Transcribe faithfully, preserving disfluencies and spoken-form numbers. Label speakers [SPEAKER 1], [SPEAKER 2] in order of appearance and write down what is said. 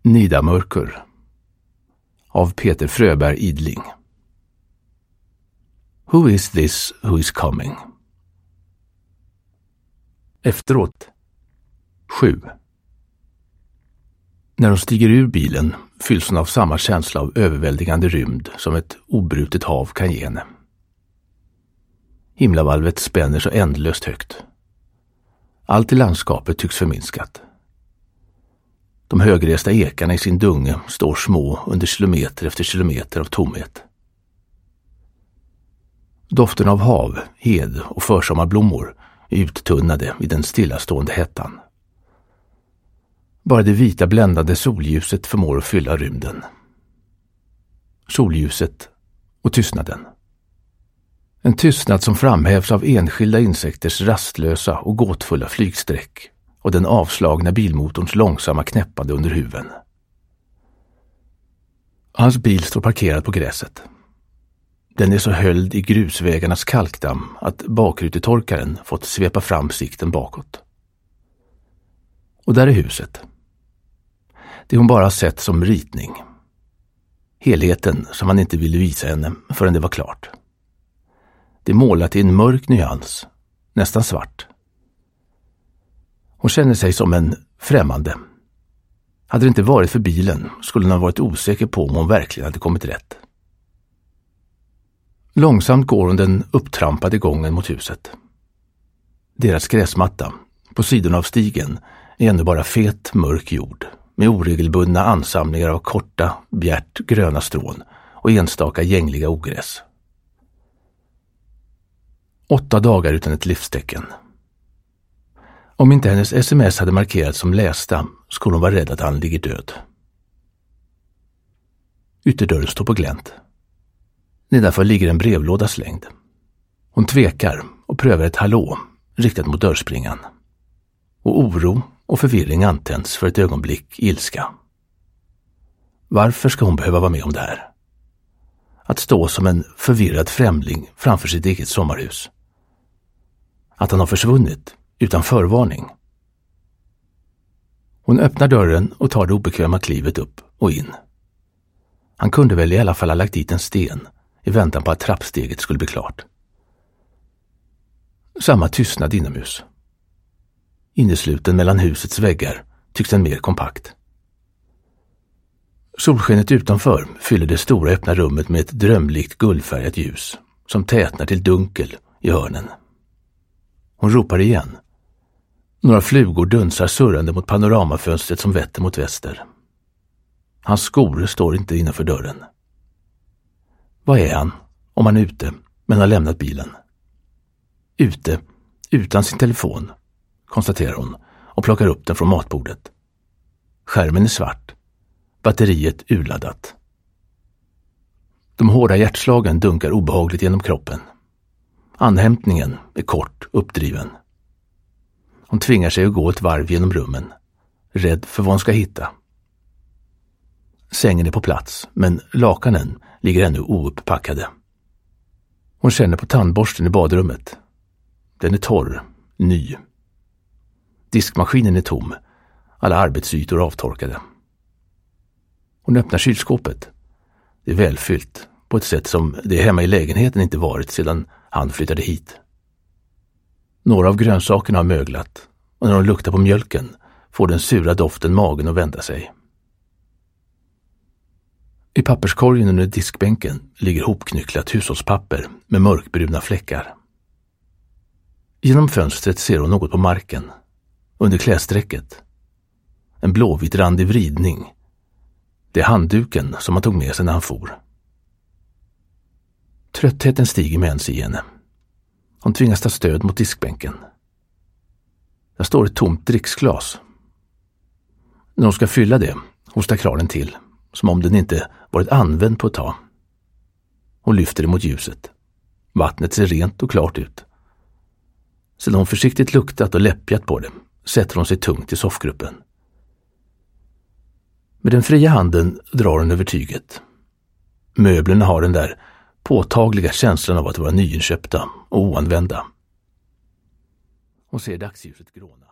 [SPEAKER 1] Nidamörker av Peter Fröberg Idling. Who is this who is coming? Efteråt. sju. När hon stiger ur bilen fylls hon av samma känsla av överväldigande rymd som ett obrutet hav kan ge henne. Himlavalvet spänner så ändlöst högt. Allt i landskapet tycks förminskat. De högresta ekarna i sin dunge står små under kilometer efter kilometer av tomhet. Doften av hav, hed och försommarblommor är uttunnade i den stillastående hettan. Bara det vita bländande solljuset förmår att fylla rymden. Solljuset och tystnaden. En tystnad som framhävs av enskilda insekters rastlösa och gåtfulla flygsträck och den avslagna bilmotorns långsamma knäppande under huven. Hans bil står parkerad på gräset. Den är så höljd i grusvägarnas kalkdamm att bakrutetorkaren fått svepa fram sikten bakåt. Och där är huset. Det hon bara sett som ritning. Helheten som han inte ville visa henne förrän det var klart. Det är målat i en mörk nyans, nästan svart. Hon känner sig som en främmande. Hade det inte varit för bilen skulle hon ha varit osäker på om hon verkligen hade kommit rätt. Långsamt går hon den upptrampade gången mot huset. Deras gräsmatta, på sidorna av stigen, är ännu bara fet, mörk jord med oregelbundna ansamlingar av korta, bjärt gröna strån och enstaka gängliga ogräs. Åtta dagar utan ett livstecken. Om inte hennes sms hade markerats som lästa skulle hon vara rädd att han ligger död. Ytterdörren står på glänt. Nedanför ligger en brevlåda slängd. Hon tvekar och prövar ett hallå riktat mot dörrspringan. Och oro och förvirring antänds för ett ögonblick ilska. Varför ska hon behöva vara med om det här? Att stå som en förvirrad främling framför sitt eget sommarhus. Att han har försvunnit utan förvarning. Hon öppnar dörren och tar det obekväma klivet upp och in. Han kunde väl i alla fall ha lagt dit en sten i väntan på att trappsteget skulle bli klart. Samma tystnad inomhus. Innesluten mellan husets väggar tycks den mer kompakt. Solskenet utanför fyller det stora öppna rummet med ett drömlikt guldfärgat ljus som tätnar till dunkel i hörnen. Hon ropar igen. Några flugor dunsar surrande mot panoramafönstret som vetter mot väster. Hans skor står inte innanför dörren. Vad är han, om han är ute, men har lämnat bilen? Ute, utan sin telefon, konstaterar hon och plockar upp den från matbordet. Skärmen är svart, batteriet urladdat. De hårda hjärtslagen dunkar obehagligt genom kroppen. Anhämtningen är kort, uppdriven. Hon tvingar sig att gå ett varv genom rummen, rädd för vad hon ska hitta. Sängen är på plats, men lakanen ligger ännu ouppackade. Hon känner på tandborsten i badrummet. Den är torr, ny. Diskmaskinen är tom, alla arbetsytor avtorkade. Hon öppnar kylskåpet. Det är välfyllt, på ett sätt som det hemma i lägenheten inte varit sedan han flyttade hit. Några av grönsakerna har möglat, och när hon luktar på mjölken får den sura doften magen att vända sig. I papperskorgen under diskbänken ligger hopknycklat hushållspapper med mörkbruna fläckar. Genom fönstret ser hon något på marken, under klädsträcket. En blåvit randig vridning. Det är handduken som han tog med sig när han for. Tröttheten stiger med ens i henne. Hon tvingas ta stöd mot diskbänken. Där står ett tomt dricksglas. När hon ska fylla det hostar kranen till, som om den inte varit använd på ett tag. Hon lyfter det mot ljuset. Vattnet ser rent och klart ut. Sedan hon försiktigt luktat och läppjat på det sätter hon sig tungt i soffgruppen. Med den fria handen drar hon över tyget. Möblerna har den där påtagliga känslan av att vara nyinköpta och oanvända. Hon ser dagsljuset gråna.